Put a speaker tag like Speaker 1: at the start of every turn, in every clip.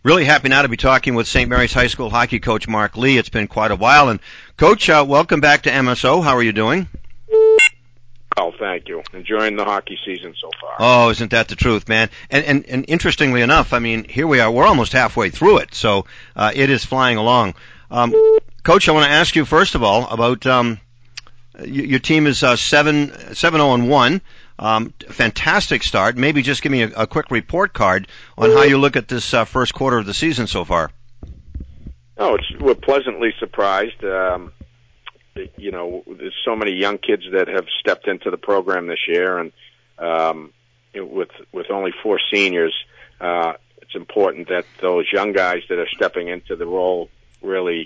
Speaker 1: Really happy now to be talking with St. Mary's High School hockey coach Mark Lee. It's been quite a while. And, Coach, welcome back to MSO. How are you doing?
Speaker 2: Oh, thank you. Enjoying the hockey season so far.
Speaker 1: Oh, isn't that the truth, man? And interestingly enough, I mean, here we are. We're almost halfway through it, so it is flying along. Coach, I want to ask you, first of all, about your team is 7-0-1. Fantastic start. Maybe just give me a quick report card on how you look at this first quarter of the season so far.
Speaker 2: Oh, we're pleasantly surprised. There's so many young kids that have stepped into the program this year, and with only 4 seniors, it's important that those young guys that are stepping into the role really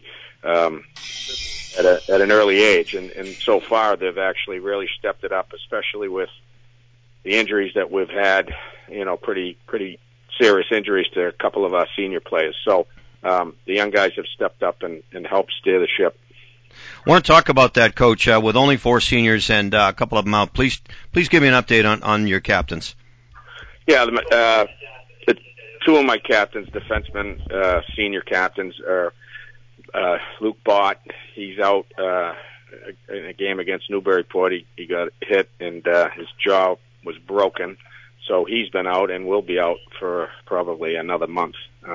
Speaker 2: at an early age, and so far they've actually really stepped it up, especially with the injuries that we've had, pretty serious injuries to a couple of our senior players. So the young guys have stepped up and helped steer the ship.
Speaker 1: I want to talk about that, Coach. With only 4 seniors and a couple of them out, please give me an update on your captains.
Speaker 2: Yeah, the 2 of my captains, defensemen, senior captains, are Luke Bott. He's out in a game against Newburyport. He got hit and his jaw was broken, so he's been out and will be out for probably another month.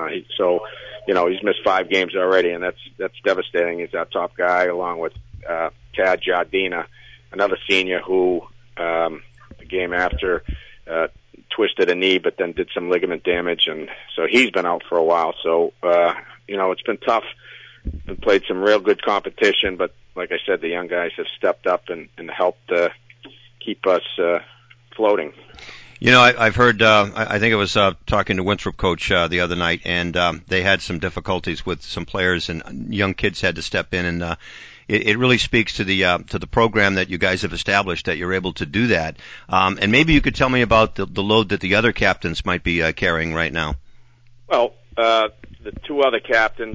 Speaker 2: He's missed 5 games already, and that's devastating. He's our top guy, along with Tad Jardina, another senior who the game after twisted a knee, but then did some ligament damage, and so he's been out for a while. So it's been tough. We played some real good competition, but like I said, the young guys have stepped up and helped keep us floating.
Speaker 1: I've heard, I think I was talking to Winthrop coach the other night, and they had some difficulties with some players, and young kids had to step in, and it really speaks to the program that you guys have established, that you're able to do that. And maybe you could tell me about the load that the other captains might be carrying right now.
Speaker 2: Well, the 2 other captains,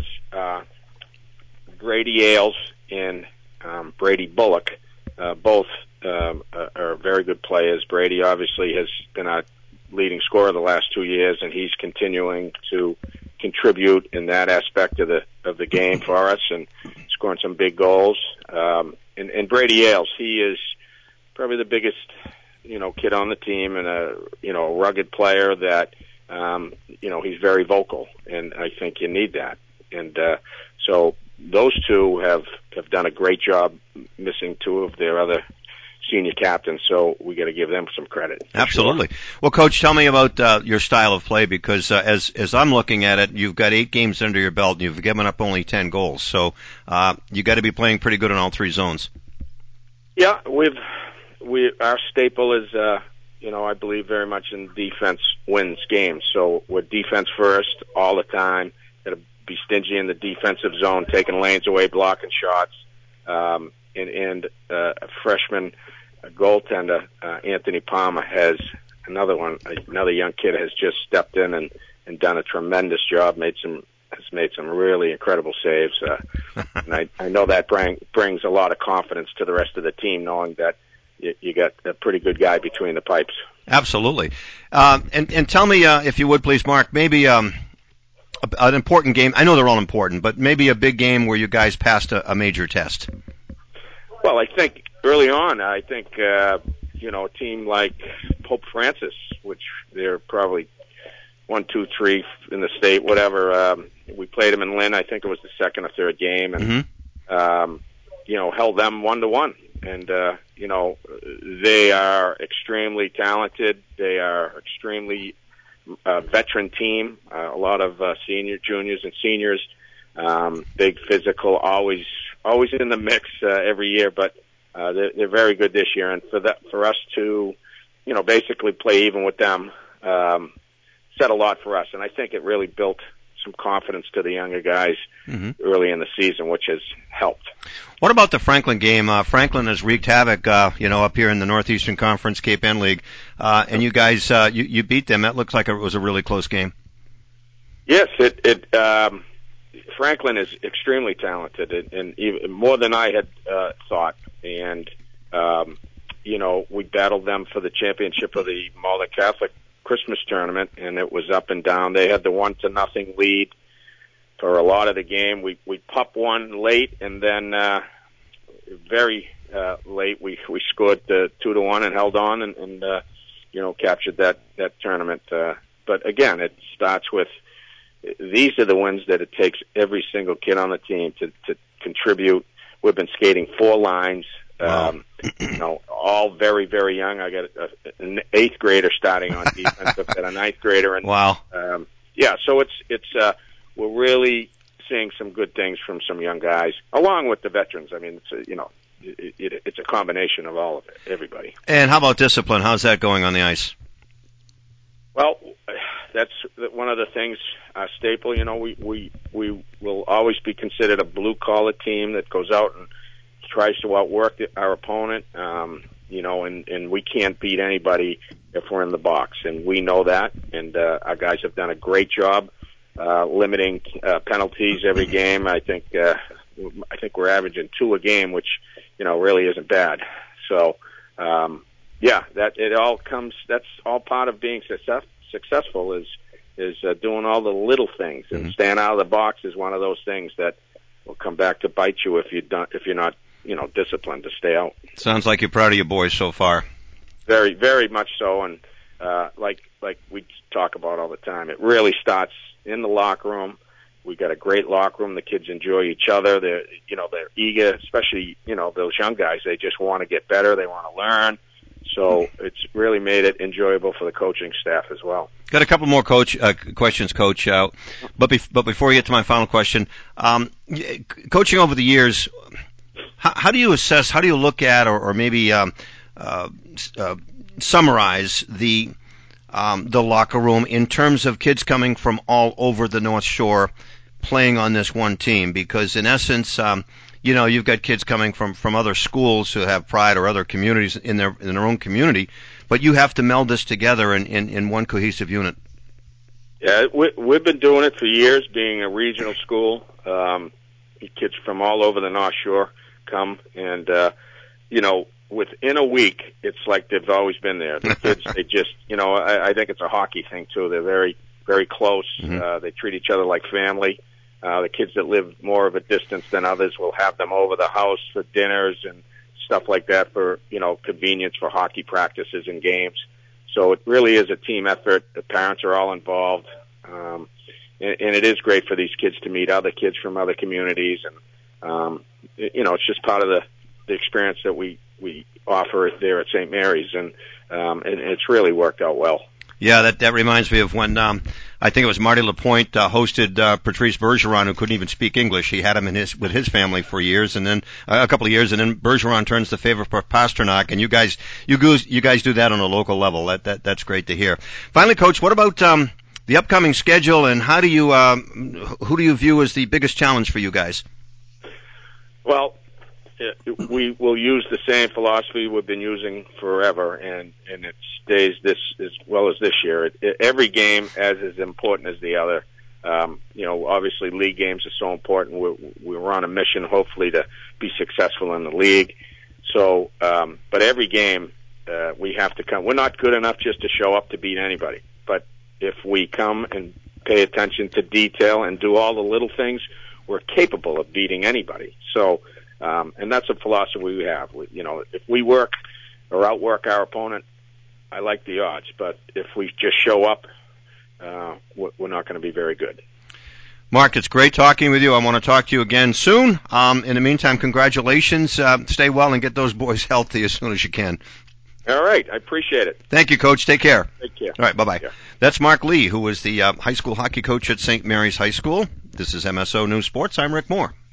Speaker 2: Grady Ailes and Brady Bullock, both are very good players. Brady obviously has been our leading scorer the last 2 years, and he's continuing to contribute in that aspect of the game for us and scoring some big goals. And Brady Ailes, he is probably the biggest kid on the team, and a rugged player that he's very vocal, and I think you need that. And so those 2 have done a great job, missing 2 of their other senior captains, so we got to give them some credit.
Speaker 1: Absolutely.
Speaker 2: Sure.
Speaker 1: Well, Coach, tell me about your style of play, because as I'm looking at it, you've got 8 games under your belt, and you've given up only 10 goals, so you got to be playing pretty good in all 3 zones.
Speaker 2: Yeah, our staple is I believe very much in defense wins games, so we're defense first all the time. Got to be stingy in the defensive zone, taking lanes away, blocking shots, and a freshman goaltender, Anthony Palmer, has another young kid has just stepped in and done a tremendous job, has made some really incredible saves. And I know that brings a lot of confidence to the rest of the team, knowing that you got a pretty good guy between the pipes.
Speaker 1: Absolutely. And tell me, if you would please, Mark, maybe an important game. I know they're all important, but maybe a big game where you guys passed a major test.
Speaker 2: Well, I think early on, a team like Pope Francis, which they're probably 1, 2, 3 in the state, whatever. We played them in Lynn. I think it was the second or third game, and held them 1-1. And they are extremely talented. They are extremely veteran team. A lot of juniors, and seniors. Big physical, always in the mix every year, but they're very good this year. And for us to, basically play even with them, said a lot for us. And I think it really built some confidence to the younger guys early in the season, which has helped.
Speaker 1: What about the Franklin game? Franklin has wreaked havoc, up here in the Northeastern Conference, Cape End League, and you guys, you beat them. That looks like it was a really close game.
Speaker 2: Yes, Franklin is extremely talented, and even more than I had thought. And we battled them for the championship of the Malden Catholic Christmas tournament, and it was up and down. They had the 1-0 lead for a lot of the game. We popped one late, and then very late we scored 2-1 and held on and captured that tournament. But again, it starts with these are the wins that it takes every single kid on the team to contribute. We've been skating 4 lines.
Speaker 1: Wow.
Speaker 2: All very, very young. I got an 8th grader starting on defense. I've got a 9th grader, and
Speaker 1: wow.
Speaker 2: So it's we're really seeing some good things from some young guys, along with the veterans. I mean, it's a combination of all of it, everybody.
Speaker 1: And how about discipline? How's that going on the ice?
Speaker 2: Well, that's one of the things. Staple, we will always be considered a blue-collar team that goes out and tries to outwork our opponent, and we can't beat anybody if we're in the box, and we know that, and our guys have done a great job limiting penalties every game. I think we're averaging 2 a game, which really isn't bad. So that it all comes. That's all part of being successful is doing all the little things, and staying out of the box is one of those things that will come back to bite you if you're not disciplined to stay out.
Speaker 1: Sounds like you're proud of your boys so far.
Speaker 2: Very, very much so, and like we talk about all the time, it really starts in the locker room. We got a great locker room. The kids enjoy each other. They're eager, especially those young guys. They just want to get better. They want to learn. So it's really made it enjoyable for the coaching staff as well.
Speaker 1: Got a couple more questions, Coach. But before we get to my final question, coaching over the years, how do you assess? How do you look at, or maybe summarize the locker room in terms of kids coming from all over the North Shore playing on this one team? Because in essence, you've got kids coming from other schools who have pride, or other communities in their own community, but you have to meld this together in one cohesive unit.
Speaker 2: Yeah, we've been doing it for years, being a regional school. Kids from all over the North Shore come, and within a week, it's like they've always been there. The kids, they just, I think it's a hockey thing too. They're very, very close. They treat each other like family. The kids that live more of a distance than others will have them over the house for dinners and stuff like that for, convenience for hockey practices and games. So it really is a team effort. The parents are all involved. And it is great for these kids to meet other kids from other communities. And, it's just part of the experience that we offer there at St. Mary's. And it's really worked out well.
Speaker 1: Yeah, that reminds me of when I think it was Marty Lapointe hosted Patrice Bergeron, who couldn't even speak English. He had him with his family for years, and then a couple of years, and then Bergeron turns the favor for Pasternak, and you guys do that on a local level. That's great to hear. Finally, Coach, what about the upcoming schedule, and how do you who do you view as the biggest challenge for you guys?
Speaker 2: Well, we will use the same philosophy we've been using forever, and it stays this as well as this year. Every game is important as the other. Obviously league games are so important. We're on a mission, hopefully, to be successful in the league. So, but every game, we have to come. We're not good enough just to show up to beat anybody. But if we come and pay attention to detail and do all the little things, we're capable of beating anybody. So, and that's a philosophy we have. If we work or outwork our opponent, I like the odds. But if we just show up, we're not going to be very good.
Speaker 1: Mark, it's great talking with you. I want to talk to you again soon. In the meantime, congratulations. Stay well and get those boys healthy as soon as you can.
Speaker 2: All right. I appreciate it.
Speaker 1: Thank you, Coach. Take care.
Speaker 2: Take care.
Speaker 1: All right. Bye-bye. That's Mark Lee, who was the high school hockey coach at St. Mary's High School. This is MSO News Sports. I'm Rick Moore.